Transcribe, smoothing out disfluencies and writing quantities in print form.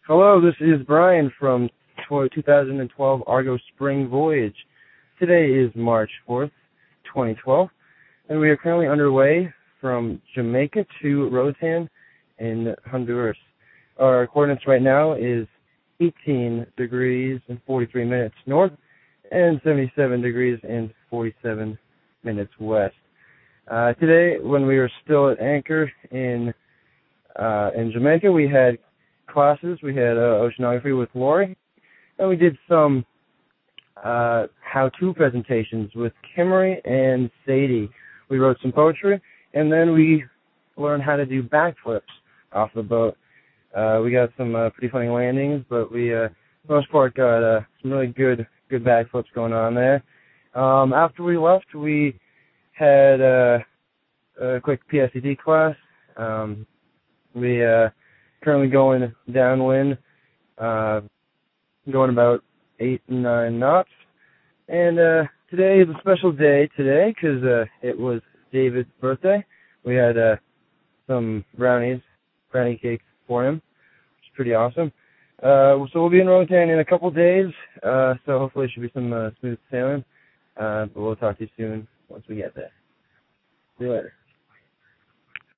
Hello, this is Brian from 2012 Argo Spring Voyage. Today is March 4th, 2012, and we are currently underway from Jamaica to Roatan in Honduras. Our coordinates right now is 18 degrees and 43 minutes north and 77 degrees and 47 minutes west. Today, when we were still at anchor in Jamaica, we had classes. We had oceanography with Lori, and we did some how-to presentations with Kimmery and Sadie. We wrote some poetry, and then we learned how to do backflips off the boat. We got some pretty funny landings, but we, for the most part, got some really good backflips going on there. After we left, we had a quick PSED class. We currently going downwind, going about 8 and 9 knots. And today is a special day today because it was David's birthday. We had some brownie cakes for him, which is pretty awesome. So we'll be in Roatan in a couple days, so hopefully it should be some smooth sailing. But we'll talk to you soon once we get there. See you later.